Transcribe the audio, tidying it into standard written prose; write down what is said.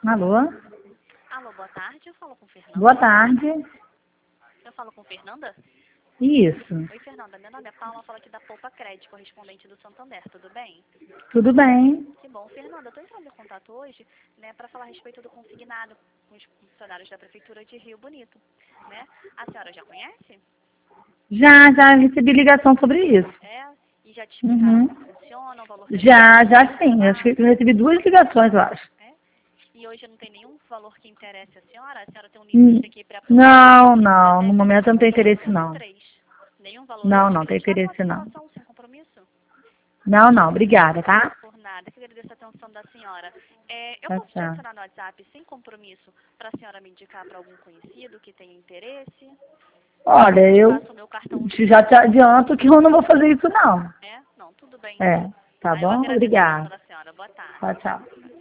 Alô? Alô, boa tarde. Eu falo com Fernanda. Boa tarde. Eu falo com Fernanda? Isso. Oi, Fernanda. Meu nome é Paula. Eu falo aqui da Poupa Crédito, correspondente do Santander. Tudo bem? Tudo bem? Que bom. Fernanda, eu estou entrando em contato hoje, né, para falar a respeito do consignado com os funcionários da Prefeitura de Rio Bonito, né? A senhora já conhece? Já recebi ligação sobre isso. É? E já te explicaram Uhum. como funciona, o valor Já sim. Acho que eu recebi 2 ligações, eu acho. é? E hoje não tem nenhum valor que interesse a senhora? A senhora tem um limite aqui para aprovar? Não. No momento eu não tenho interesse, não. 3. Nenhum valor Não, hoje? não A tenho gente faz uma interesse, não. transação sem compromisso? Não. Obrigada, tá? Por nada, que agradeço a atenção da senhora. Eu Tchau, posso te tchau. adicionar no WhatsApp sem compromisso para a senhora me indicar para algum conhecido que tenha interesse? Olha, Eu eu passo o meu cartão. já te adianto que eu não vou fazer isso, não. Não, tudo bem. É, tá Eu bom? agradeço a atenção Obrigada. da senhora. Boa tarde. Tchau, tchau.